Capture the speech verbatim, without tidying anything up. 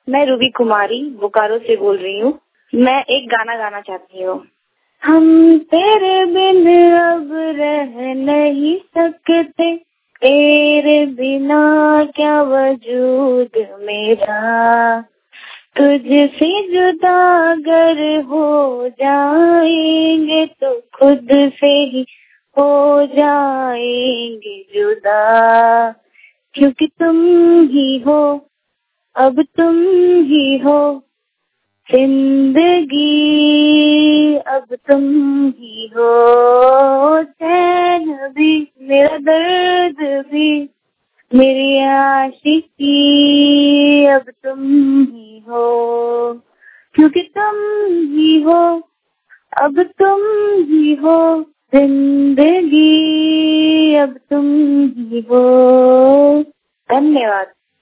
मैं रूबी कुमारी बोकारो से बोल रही हूँ। मैं एक गाना गाना चाहती हूँ। हम तेरे बिन अब रह नहीं सकते, तेरे बिना क्या वजूद मेरा, तुझसे जुदा अगर हो जाएंगे तो खुद से ही हो जाएंगे जुदा, क्योंकि तुम ही हो, अब तुम ही हो जिंदगी, अब तुम ही हो चैन भी, मेरा दर्द भी, मेरी आशिकी, अब तुम ही हो, क्योंकि तुम ही हो, अब तुम ही हो जिंदगी, अब तुम ही हो। धन्यवाद।